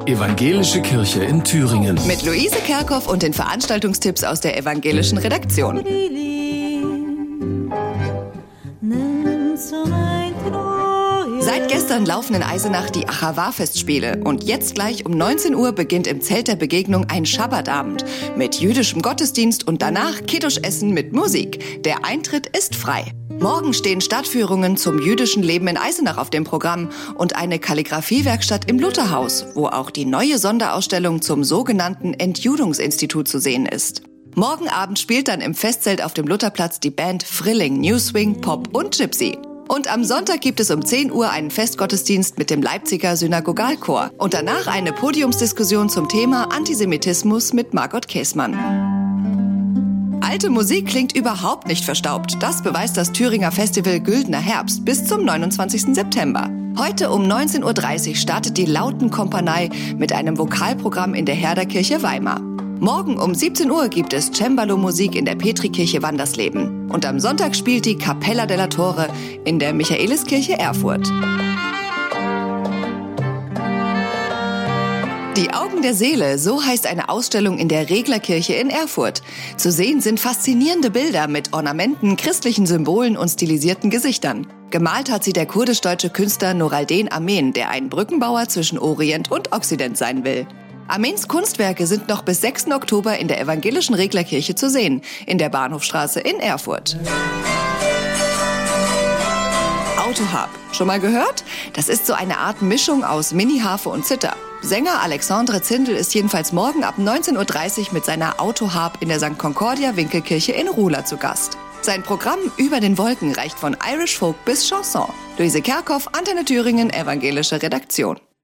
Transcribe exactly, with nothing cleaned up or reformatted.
Evangelische Kirche in Thüringen. Mit Luise Kerkhoff und den Veranstaltungstipps aus der evangelischen Redaktion. Seit gestern laufen in Eisenach die Achava-Festspiele und jetzt gleich um neunzehn Uhr beginnt im Zelt der Begegnung ein Schabbatabend mit jüdischem Gottesdienst und danach Kiddush-Essen mit Musik. Der Eintritt ist frei. Morgen stehen Stadtführungen zum jüdischen Leben in Eisenach auf dem Programm und eine Kalligraphiewerkstatt im Lutherhaus, wo auch die neue Sonderausstellung zum sogenannten Entjudungsinstitut zu sehen ist. Morgen Abend spielt dann im Festzelt auf dem Lutherplatz die Band Frilling, New Swing, Pop und Gypsy. Und am Sonntag gibt es um zehn Uhr einen Festgottesdienst mit dem Leipziger Synagogalchor und danach eine Podiumsdiskussion zum Thema Antisemitismus mit Margot Käßmann. Alte Musik klingt überhaupt nicht verstaubt. Das beweist das Thüringer Festival Güldener Herbst bis zum neunundzwanzigsten September. Heute um neunzehn Uhr dreißig startet die Lautenkompanie mit einem Vokalprogramm in der Herderkirche Weimar. Morgen um siebzehn Uhr gibt es Cembalo-Musik in der Petrikirche Wandersleben. Und am Sonntag spielt die Capella della Torre in der Michaeliskirche Erfurt. Die Augen der Seele, so heißt eine Ausstellung in der Reglerkirche in Erfurt. Zu sehen sind faszinierende Bilder mit Ornamenten, christlichen Symbolen und stilisierten Gesichtern. Gemalt hat sie der kurdisch-deutsche Künstler Nuraldin Amen, der ein Brückenbauer zwischen Orient und Okzident sein will. Amens Kunstwerke sind noch bis sechsten Oktober in der evangelischen Reglerkirche zu sehen, in der Bahnhofstraße in Erfurt. Autoharp. Schon mal gehört? Das ist so eine Art Mischung aus Mini-Harfe und Zither. Sänger Alexandre Zindel ist jedenfalls morgen ab neunzehn Uhr dreißig mit seiner Autoharp in der Sankt Concordia Winkelkirche in Ruhla zu Gast. Sein Programm Über den Wolken reicht von Irish Folk bis Chanson. Luise Kerkhoff, Antenne Thüringen, evangelische Redaktion.